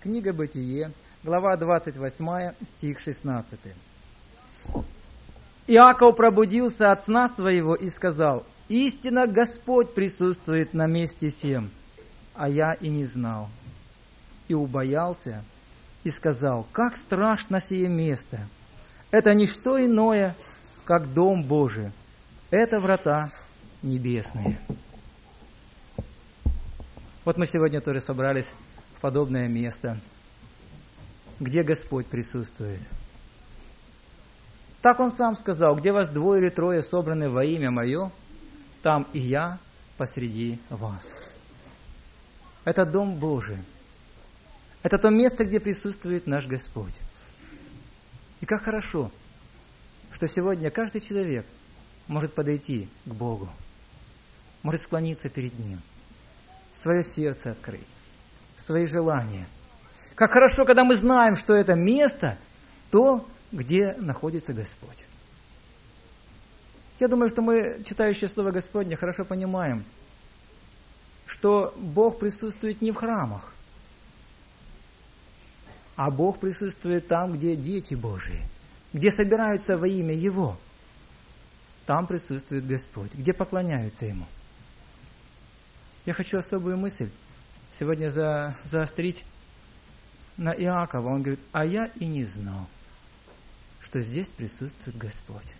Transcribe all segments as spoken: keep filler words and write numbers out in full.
Книга Бытие, глава двадцать восьмая, стих шестнадцатый. Иаков пробудился от сна своего и сказал: «Истинно Господь присутствует на месте сем, а я и не знал». И убоялся, и сказал: «Как страшно сие место! Это не что иное, как дом Божий, это врата небесные». Вот мы сегодня тоже собрались в подобное место, где Господь присутствует. Так Он сам сказал: где вас двое или трое собраны во имя Мое, там и Я посреди вас. Это дом Божий. Это то место, где присутствует наш Господь. И как хорошо, что сегодня каждый человек может подойти к Богу, может склониться перед Ним, свое сердце открыть, свои желания. Как хорошо, когда мы знаем, что это место, то, где находится Господь. Я думаю, что мы, читающие Слово Господне, хорошо понимаем, что Бог присутствует не в храмах, а Бог присутствует там, где дети Божии, где собираются во имя Его. Там присутствует Господь, где поклоняются Ему. Я хочу особую мысль сегодня за, заострить на Иакова. Он говорит: а я и не знал, что здесь присутствует Господь.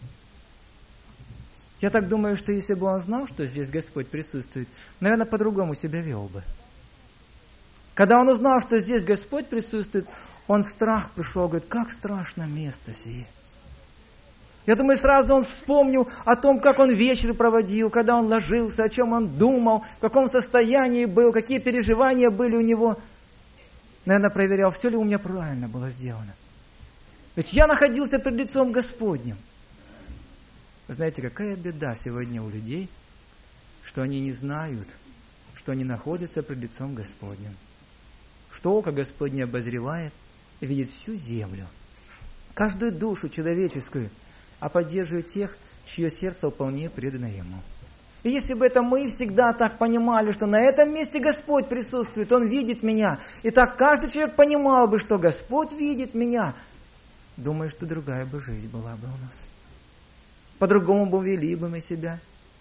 Я так думаю, что если бы он знал, что здесь Господь присутствует, наверное, по-другому себя вел бы. Когда он узнал, что здесь Господь присутствует, он в страх пришел, говорит: как страшно место сие. Я думаю, сразу он вспомнил о том, как он вечер проводил, когда он ложился, о чем он думал, в каком состоянии был, какие переживания были у него. Наверное, проверял, все ли у меня правильно было сделано. Ведь я находился пред лицом Господним. Вы знаете, какая беда сегодня у людей, что они не знают, что они находятся пред лицом Господним. Что око Господне обозревает и видит всю землю, каждую душу человеческую, а поддерживает тех, чье сердце вполне предано Ему. И если бы это мы всегда так понимали, что на этом месте Господь присутствует, Он видит меня, и так каждый человек понимал бы, что Господь видит меня, думаю, что другая бы жизнь была бы у нас. По-другому бы вели бы мы себя.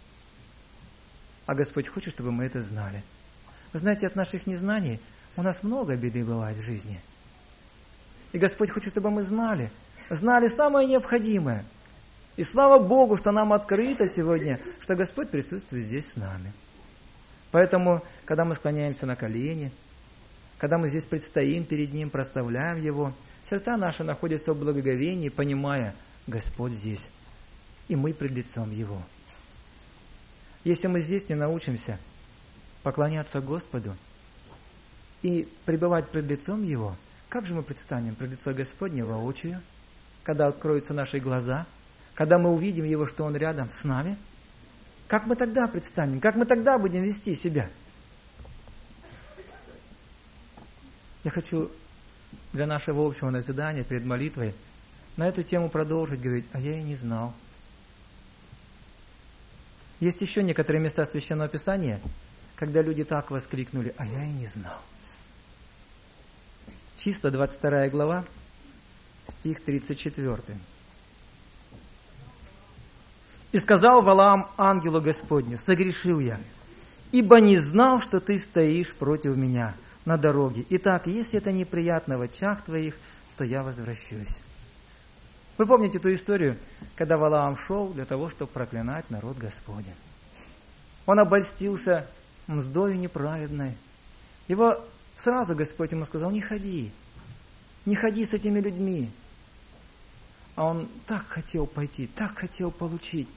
А Господь хочет, чтобы мы это знали. Вы знаете, от наших незнаний у нас много беды бывает в жизни. И Господь хочет, чтобы мы знали, знали самое необходимое. И слава Богу, что нам открыто сегодня, что Господь присутствует здесь с нами. Поэтому, когда мы склоняемся на колени, когда мы здесь предстоим перед Ним, прославляем Его, сердца наши находятся в благоговении, понимая: Господь здесь, и мы пред лицом Его. Если мы здесь не научимся поклоняться Господу и пребывать пред лицом Его, как же мы предстанем пред лицо Господне воочию, когда откроются наши глаза, когда мы увидим Его, что Он рядом с нами? Как мы тогда предстанем? Как мы тогда будем вести себя? Я хочу для нашего общего назидания перед молитвой на эту тему продолжить говорить: а я и не знал. Есть еще некоторые места Священного Писания, когда люди так воскликнули: а я и не знал. Числа, двадцать вторая глава, стих тридцать четвёртый. «И сказал Валаам ангелу Господню: согрешил я, ибо не знал, что ты стоишь против меня на дороге. Итак, если это неприятно в очах твоих, то я возвращусь». Вы помните ту историю, когда Валаам шел для того, чтобы проклинать народ Господень. Он обольстился мздою неправедной. Его сразу Господь ему сказал: не ходи, не ходи с этими людьми. А он так хотел пойти, так хотел получить.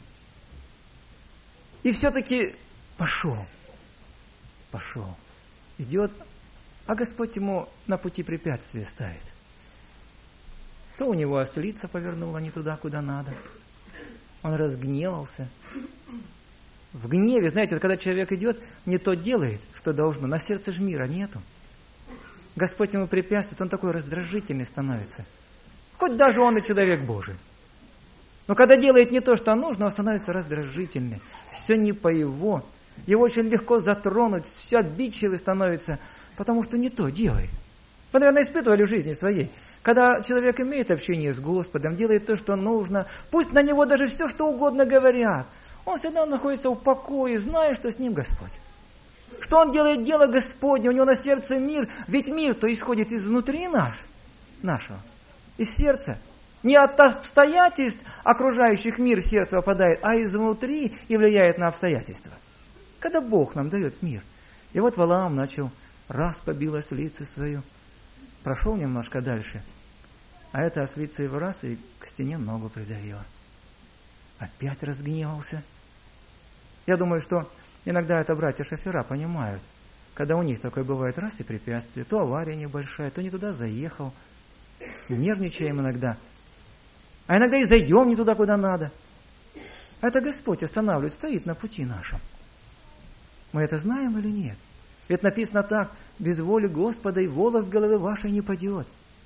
И все-таки пошел. Пошел. Идет, а Господь ему на пути препятствия ставит. То у него ослица повернула не туда, куда надо. Он разгневался. В гневе, знаете, вот когда человек идет, не то делает, что должно. На сердце ж мира нету. Господь ему препятствует, он такой раздражительный становится. Хоть даже он и человек Божий. Но когда делает не то, что нужно, он становится раздражительным. Все не по его. Его очень легко затронуть, все обидчивый становится, потому что не то делает. Вы, наверное, испытывали в жизни своей. Когда человек имеет общение с Господом, делает то, что нужно, пусть на него даже все, что угодно говорят, он всегда находится в покое, зная, что с ним Господь. Что он делает дело Господне, у него на сердце мир, ведь мир-то исходит изнутри наш, нашего, из сердца. Не от обстоятельств, окружающих мир в сердце попадает, а изнутри и влияет на обстоятельства. Когда Бог нам дает мир. И вот Валаам начал, раз побил ослицу свою, прошел немножко дальше, а эта ослица его раз и к стене ногу придавила. Опять разгневался. Я думаю, что иногда это братья-шофера понимают, когда у них такое бывает раз и препятствие, то авария небольшая, то не туда заехал, нервничаем иногда. А иногда и зайдем не туда, куда надо. А это Господь останавливает, стоит на пути нашем. Мы это знаем или нет? Ведь написано так, без воли Господа и волос с головы вашей не падет.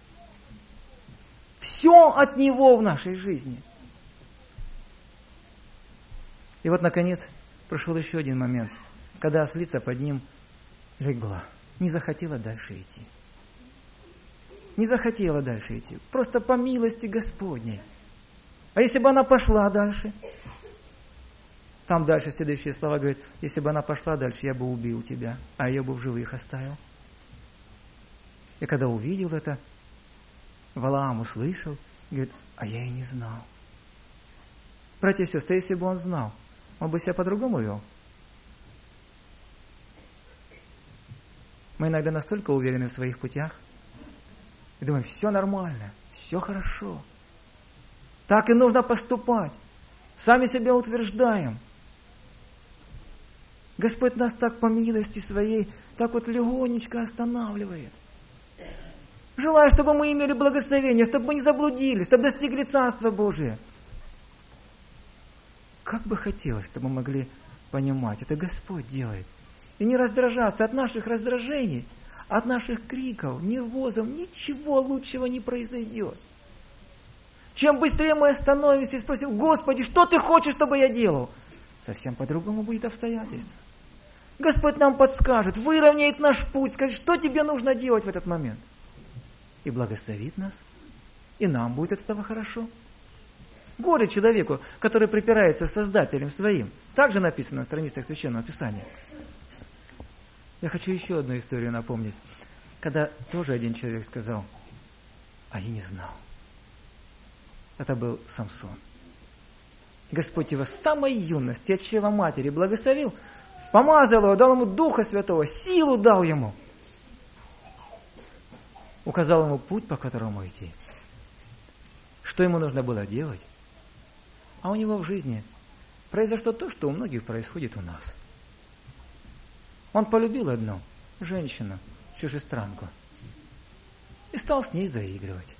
Все от Него в нашей жизни. И вот, наконец, прошел еще один момент, когда ослица под ним легла, не захотела дальше идти. Не захотела дальше идти, просто по милости Господней. А если бы она пошла дальше? Там дальше следующие слова говорят, если бы она пошла дальше, я бы убил тебя, а ее бы в живых оставил. И когда увидел это, Валаам услышал, говорит, а я и не знал. Братья и сестры, если бы он знал, он бы себя по-другому вел. Мы иногда настолько уверены в своих путях, и думаем, все нормально, все хорошо. Так и нужно поступать. Сами себя утверждаем. Господь нас так по милости своей, так вот легонечко останавливает. Желаю, чтобы мы имели благословение, чтобы мы не заблудились, чтобы достигли Царства Божия. Как бы хотелось, чтобы мы могли понимать, это Господь делает. И не раздражаться от наших раздражений, от наших криков, нервозов, ничего лучшего не произойдет. Чем быстрее мы остановимся и спросим, Господи, что Ты хочешь, чтобы я делал? Совсем по-другому будет обстоятельство. Господь нам подскажет, выровняет наш путь, скажет, что тебе нужно делать в этот момент. И благословит нас. И нам будет от этого хорошо. Горе человеку, который припирается с Создателем своим. Также написано на страницах Священного Писания. Я хочу еще одну историю напомнить. Когда тоже один человек сказал, а я не знал. Это был Самсон. Господь его с самой юности, от чрева матери благословил, помазал его, дал ему Духа Святого, силу дал ему. Указал ему путь, по которому идти. Что ему нужно было делать? А у него в жизни произошло то, что у многих происходит у нас. Он полюбил одну женщину, чужестранку, и стал с ней заигрывать.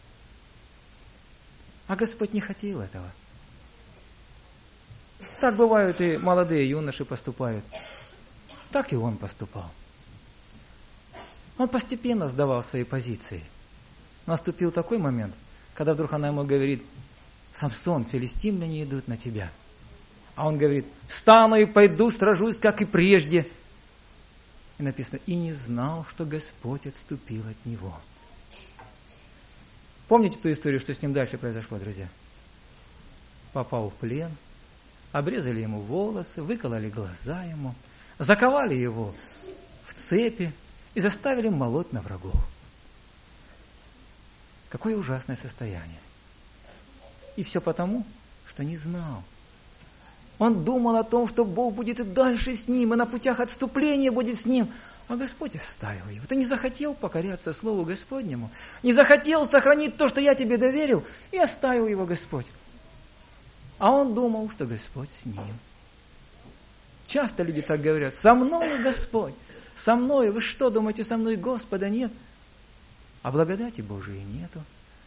А Господь не хотел этого. Так бывают и молодые юноши поступают. Так и он поступал. Он постепенно сдавал свои позиции. Наступил такой момент, когда вдруг она ему говорит, Самсон, филистимляне идут на тебя. А он говорит, встану и пойду, сражусь, как и прежде. И написано, и не знал, что Господь отступил от него. Помните ту историю, что с ним дальше произошло, друзья? Попал в плен, обрезали ему волосы, выкололи глаза ему, заковали его в цепи и заставили молоть на врагов. Какое ужасное состояние. И все потому, что не знал. Он думал о том, что Бог будет и дальше с ним, и на путях отступления будет с ним. А Господь оставил его. Ты не захотел покоряться Слову Господнему, не захотел сохранить то, что я тебе доверил, и оставил его Господь. А он думал, что Господь с ним. Часто люди так говорят, со мной Господь, со мной, вы что, думаете, со мной Господа нет? А благодати Божией нету.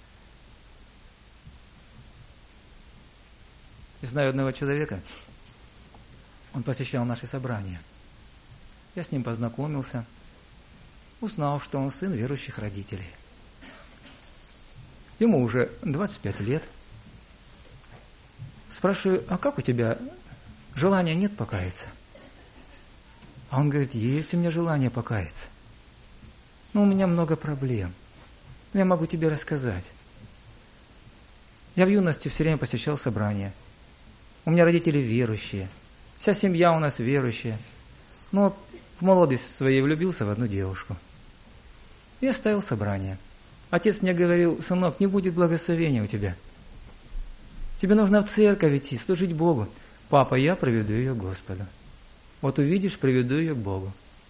Я знаю одного человека, он посещал наши собрания. Я с ним познакомился, узнал, что он сын верующих родителей. Ему уже двадцать пять лет. Спрашиваю, а как у тебя желания нет покаяться? А он говорит, есть у меня желание покаяться. Но у меня много проблем. Я могу тебе рассказать. Я в юности все время посещал собрания. У меня родители верующие. Вся семья у нас верующая. Но в молодости своей влюбился в одну девушку. И оставил собрание. Отец мне говорил: сынок, не будет благословения у тебя. Тебе нужно в церковь идти, служить Богу. Папа, я приведу ее к Господу. Вот увидишь, приведу ее к Богу.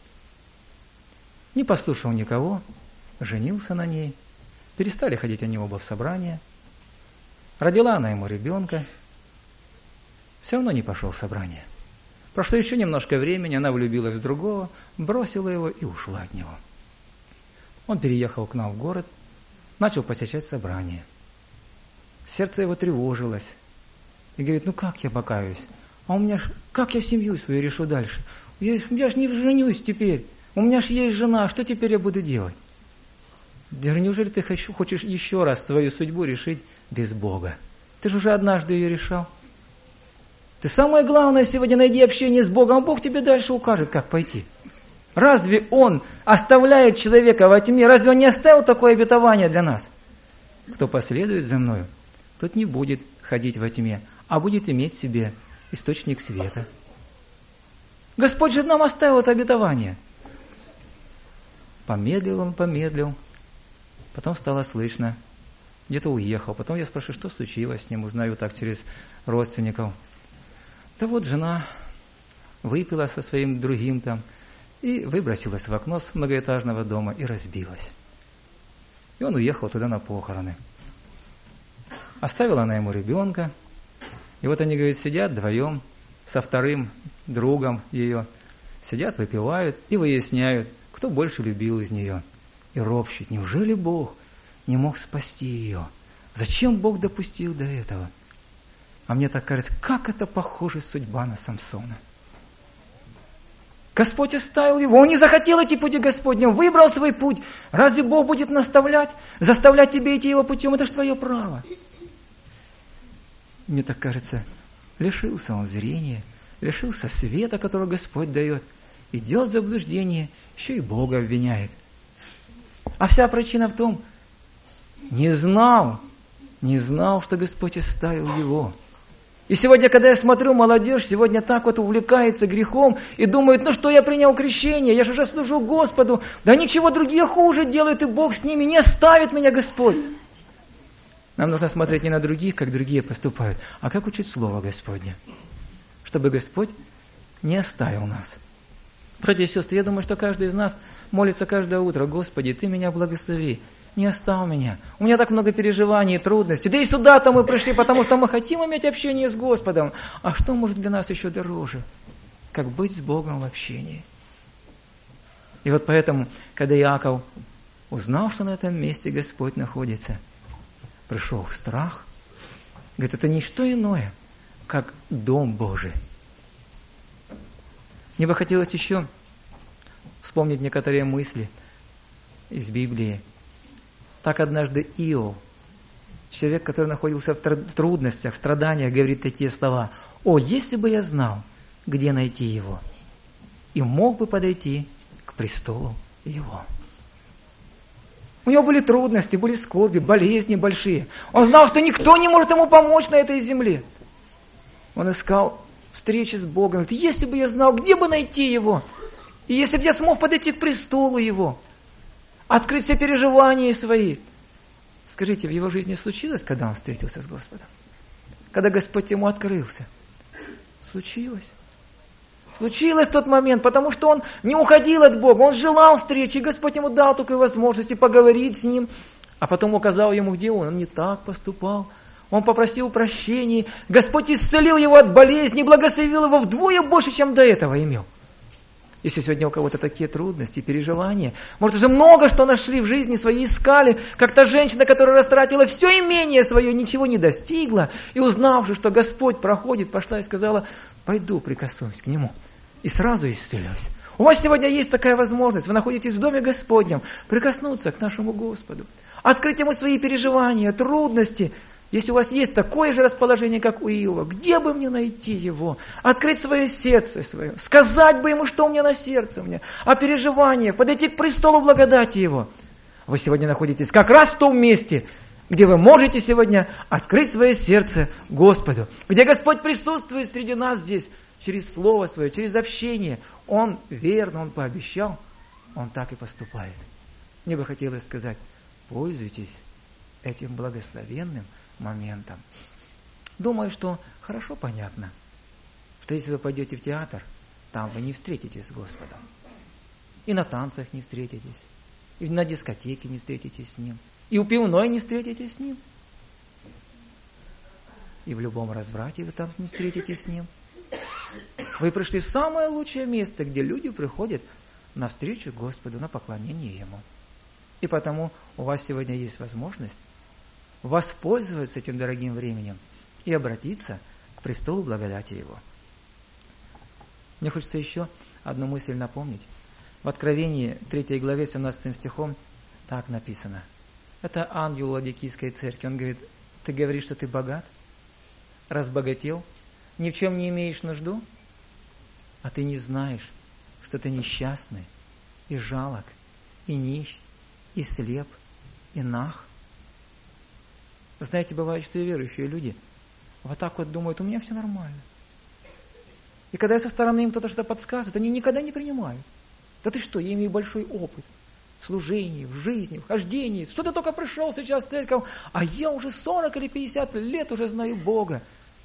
Не послушал никого, женился на ней. Перестали ходить они оба в собрание. Родила она ему ребенка. Все равно не пошел в собрание. Прошло еще немножко времени, она влюбилась в другого, бросила его и ушла от него. Он переехал к нам в город, начал посещать собрание. Сердце его тревожилось. И говорит: ну как я покаюсь? А у меня ж, как я семью свою решу дальше? Я, я ж не женюсь теперь. У меня ж есть жена, что теперь я буду делать? Я говорю: неужели ты хочешь еще раз свою судьбу решить без Бога? Ты же уже однажды ее решал. Ты самое главное сегодня найди общение с Богом, а Бог тебе дальше укажет, как пойти. Разве Он оставляет человека во тьме? Разве Он не оставил такое обетование для нас? Кто последует за мною, тот не будет ходить во тьме, а будет иметь в себе источник света. Господь же нам оставил это обетование. Помедлил он, помедлил. Потом стало слышно. Где-то уехал. Потом я спрашиваю, что случилось с ним. Узнаю так через родственников. Да вот жена выпила со своим другим там и выбросилась в окно с многоэтажного дома и разбилась. И он уехал туда на похороны. Оставила она ему ребенка. И вот они, говорит, сидят вдвоем со вторым другом ее. Сидят, выпивают и выясняют, кто больше любил из нее. И ропщут: неужели Бог не мог спасти ее? Зачем Бог допустил до этого? А мне так кажется, как это похоже судьба на Самсона. Господь оставил его, он не захотел идти пути Господня, он выбрал свой путь. Разве Бог будет наставлять, заставлять тебя идти его путем? Это же твое право. Мне так кажется, лишился он зрения, лишился света, который Господь дает. Идет в заблуждение, еще и Бога обвиняет. А вся причина в том, не знал, не знал, что Господь оставил его. И сегодня, когда я смотрю, молодежь сегодня так вот увлекается грехом и думает: ну что, я принял крещение, я же уже служу Господу, да ничего, другие хуже делают, и Бог с ними, не оставит меня Господь. Нам нужно смотреть не на других, как другие поступают, а как учить Слово Господне, чтобы Господь не оставил нас. Братья и сестры, я думаю, что каждый из нас молится каждое утро: Господи, Ты меня благослови, не оставь меня. У меня так много переживаний и трудностей. Да и сюда-то мы пришли, потому что мы хотим иметь общение с Господом. А что может для нас еще дороже, как быть с Богом в общении? И вот поэтому, когда Иаков узнал, что на этом месте Господь находится, пришел в страх. Говорит, это не что иное, как Дом Божий. Мне бы хотелось еще вспомнить некоторые мысли из Библии. Так однажды Иов, человек, который находился в трудностях, в страданиях, говорит такие слова: «О, если бы я знал, где найти его, и мог бы подойти к престолу его». У него были трудности, были скорби, болезни большие. Он знал, что никто не может ему помочь на этой земле. Он искал встречи с Богом. Говорит, если бы я знал, где бы найти его, и если бы я смог подойти к престолу его, открыть все переживания свои. Скажите, в его жизни случилось, когда он встретился с Господом? Когда Господь ему открылся? Случилось. Случилось в тот момент, потому что он не уходил от Бога, он желал встречи, и Господь ему дал такую возможность поговорить с ним, а потом указал ему, где он. Он не так поступал. Он попросил прощения. Господь исцелил его от болезни, благословил его вдвое больше, чем до этого имел. Если сегодня у кого-то такие трудности, переживания, может, уже много что нашли в жизни своей, искали, как та женщина, которая растратила все имение свое, ничего не достигла, и узнавши, что Господь проходит, пошла и сказала, пойду прикоснусь к Нему, и сразу исцелюсь. У вас сегодня есть такая возможность, вы находитесь в Доме Господнем, прикоснуться к нашему Господу, открыть Ему свои переживания, трудности. Если у вас есть такое же расположение, как у Иова, где бы мне найти его? Открыть свое сердце свое, сказать бы ему, что у меня на сердце, у меня, о переживаниях, подойти к престолу благодати его. Вы сегодня находитесь как раз в том месте, где вы можете сегодня открыть свое сердце Господу, где Господь присутствует среди нас здесь, через Слово Свое, через общение. Он верно, Он пообещал, Он так и поступает. Мне бы хотелось сказать, пользуйтесь этим благословенным моментом. Думаю, что хорошо понятно, что если вы пойдете в театр, там вы не встретитесь с Господом. И на танцах не встретитесь, и на дискотеке не встретитесь с Ним, и у пивной не встретитесь с Ним, и в любом разврате вы там не встретитесь с Ним. Вы пришли в самое лучшее место, где люди приходят навстречу Господу, на поклонение Ему. И потому у вас сегодня есть возможность воспользоваться этим дорогим временем и обратиться к престолу благодати Его. Мне хочется еще одну мысль напомнить. В Откровении третьей главе семнадцатым стихом так написано. Это ангел Ладикийской церкви. Он говорит, ты говоришь, что ты богат, разбогател, ни в чем не имеешь нужду, а ты не знаешь, что ты несчастный, и жалок, и нищ, и слеп, и наг. Вы знаете, бывает, что и верующие люди вот так вот думают, у меня все нормально. И когда со стороны им кто-то что-то подсказывает, они никогда не принимают. Да ты что, я имею большой опыт в служении, в жизни, в хождении. Что ты только пришел сейчас в церковь, а я уже сорок или пятьдесят лет уже знаю Бога.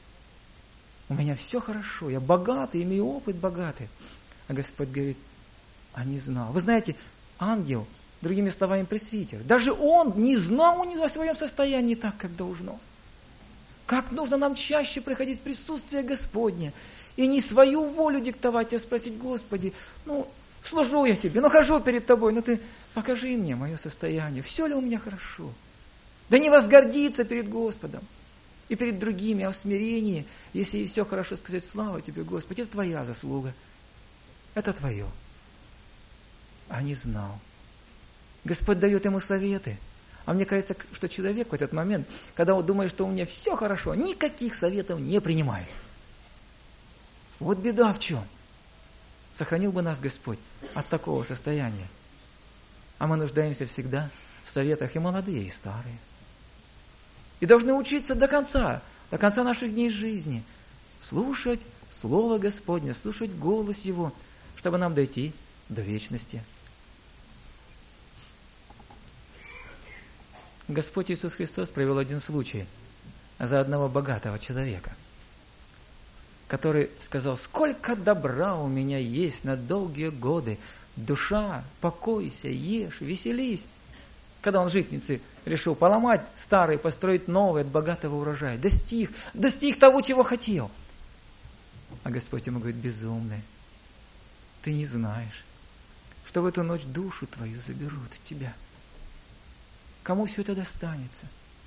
У меня все хорошо, я богатый, имею опыт богатый. А Господь говорит, а не знал. Вы знаете, ангел, другими словами, пресвитер, даже он не знал у него о своем состоянии так, как должно. Как нужно нам чаще приходить в присутствие Господне и не свою волю диктовать, а спросить, Господи, ну, служу я Тебе, ну, хожу перед Тобой, ну, Ты покажи мне мое состояние, все ли у меня хорошо. Да не возгордиться перед Господом и перед другими, а в смирении, если и все хорошо, сказать, слава Тебе, Господи, это Твоя заслуга, это Твое. А не знал. Господь дает ему советы. А мне кажется, что человек в этот момент, когда он думает, что у меня все хорошо, никаких советов не принимает. Вот беда в чем. Сохранил бы нас Господь от такого состояния. А мы нуждаемся всегда в советах и молодые, и старые. И должны учиться до конца, до конца наших дней жизни. Слушать Слово Господне, слушать голос Его, чтобы нам дойти до вечности. Господь Иисус Христос привел один случай за одного богатого человека, который сказал, сколько добра у меня есть на долгие годы, душа, покойся, ешь, веселись. Когда он житницы решил поломать старый, построить новый от богатого урожая, достиг, достиг того, чего хотел. А Господь ему говорит, безумный, ты не знаешь, что в эту ночь душу твою заберут от тебя. Кому все это достанется?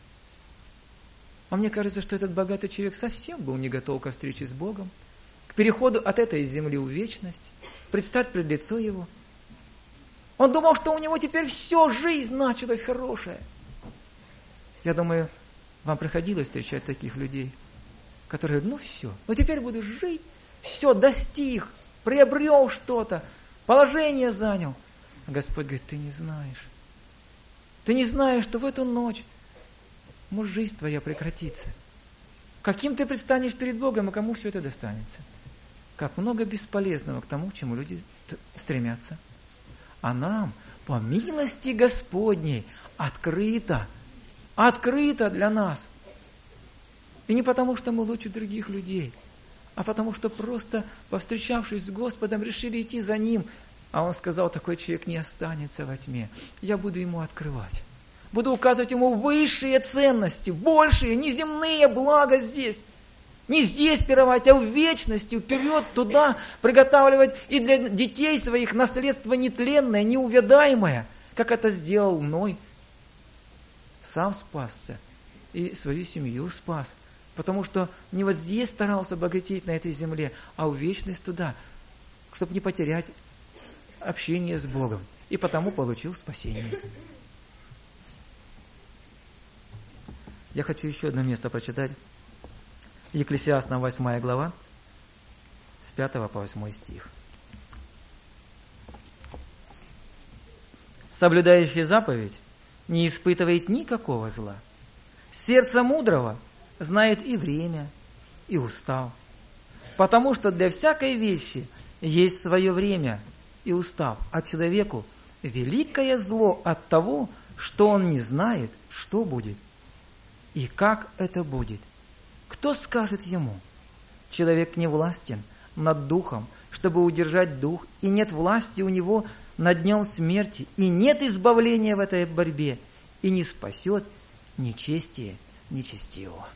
А мне кажется, что этот богатый человек совсем был не готов ко встрече с Богом, к переходу от этой земли в вечность, предстать пред лицо Его. Он думал, что у него теперь все, жизнь началась хорошая. Я думаю, вам приходилось встречать таких людей, которые, ну все, ну теперь буду жить, все, достиг, приобрел что-то, положение занял. А Господь говорит, ты не знаешь. Ты не знаешь, что в эту ночь может жизнь твоя прекратится. Каким ты предстанешь перед Богом, и кому все это достанется? Как много бесполезного к тому, к чему люди стремятся. А нам, по милости Господней, открыто, открыто для нас. И не потому, что мы лучше других людей, а потому, что просто, повстречавшись с Господом, решили идти за Ним. А Он сказал, такой человек не останется во тьме. Я буду ему открывать. Буду указывать ему высшие ценности, большие, неземные блага здесь. Не здесь пировать, а в вечности, вперед, туда приготавливать и для детей своих наследство нетленное, неувядаемое, как это сделал Ной. Сам спасся и свою семью спас. Потому что не вот здесь старался богатеть на этой земле, а в вечность туда, чтобы не потерять общение с Богом. И потому получил спасение. Я хочу еще одно место прочитать. Екклесиастам восьмая глава, с пятого по восьмой стих. «Соблюдающий заповедь не испытывает никакого зла. Сердце мудрого знает и время, и устав. Потому что для всякой вещи есть свое время и устав, а человеку великое зло от того, что он не знает, что будет и как это будет. Кто скажет ему? Человек не властен над духом, чтобы удержать дух, и нет власти у него над днем смерти, и нет избавления в этой борьбе, и не спасет нечестие нечестивого.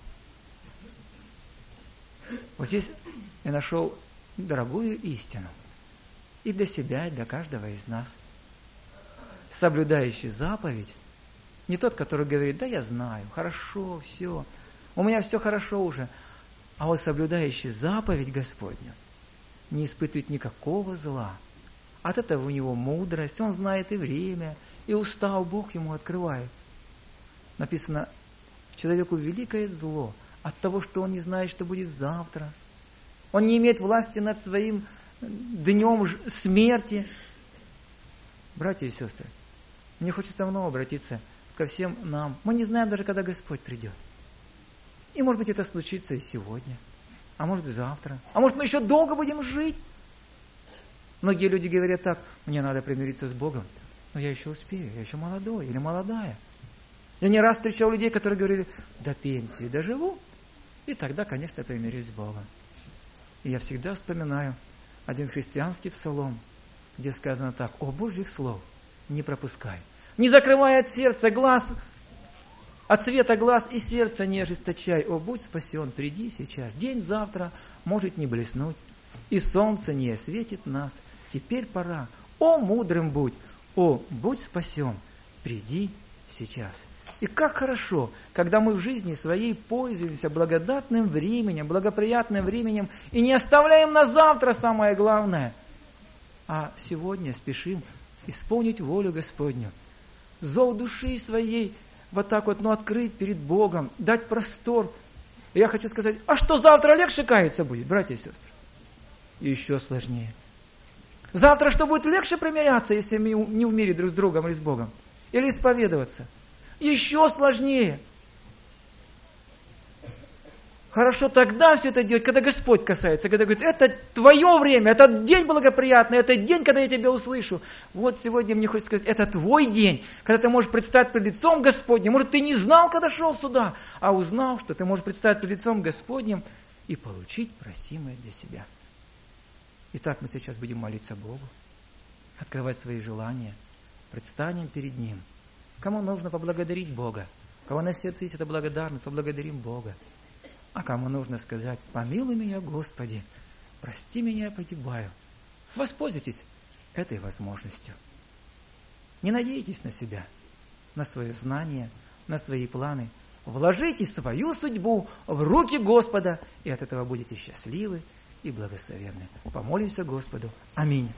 Вот здесь я нашел дорогую истину и для себя, и для каждого из нас. Соблюдающий заповедь, не тот, который говорит: да я знаю, хорошо, все, у меня все хорошо уже, а вот соблюдающий заповедь Господню не испытывает никакого зла. От этого у него мудрость, он знает и время, и устав Бог ему открывает. Написано, человеку великое зло от того, что он не знает, что будет завтра. Он не имеет власти над своим днем смерти. Братья и сестры, мне хочется снова обратиться ко всем нам. Мы не знаем даже, когда Господь придет. И может быть это случится и сегодня, а может и завтра, а может мы еще долго будем жить. Многие люди говорят так: мне надо примириться с Богом, но я еще успею, я еще молодой или молодая. Я не раз встречал людей, которые говорили: до пенсии доживу, и тогда, конечно, примирюсь с Богом. И я всегда вспоминаю один христианский псалом, где сказано так: о, Божьих слов не пропускай, не закрывай от сердца глаз, от света глаз и сердца не ожесточай. О, будь спасен, приди сейчас, день завтра может не блеснуть, и солнце не осветит нас, теперь пора. О, мудрым будь, о, будь спасен, приди сейчас. И как хорошо, когда мы в жизни своей пользуемся благодатным временем, благоприятным временем, и не оставляем на завтра самое главное, а сегодня спешим исполнить волю Господню. Зов души своей вот так вот, ну, открыть перед Богом, дать простор. И я хочу сказать: а что завтра легче каяться будет, братья и сестры? Еще сложнее. Завтра что будет легче примиряться, если мы не в мире друг с другом или с Богом? Или исповедоваться? Еще сложнее. Хорошо тогда все это делать, когда Господь касается, когда говорит: это твое время, это день благоприятный, это день, когда я тебя услышу. Вот сегодня мне хочется сказать: это твой день, когда ты можешь предстать пред лицом Господним. Может, ты не знал, когда шел сюда, а узнал, что ты можешь предстать пред лицом Господним и получить просимое для себя. Итак, мы сейчас будем молиться Богу, открывать свои желания, предстанем перед Ним. Кому нужно поблагодарить Бога, у кого на сердце есть эта благодарность, поблагодарим Бога. А кому нужно сказать: помилуй меня, Господи, прости меня, я погибаю. Воспользуйтесь этой возможностью. Не надейтесь на себя, на свое знание, на свои планы. Вложите свою судьбу в руки Господа, и от этого будете счастливы и благословенны. Помолимся Господу. Аминь.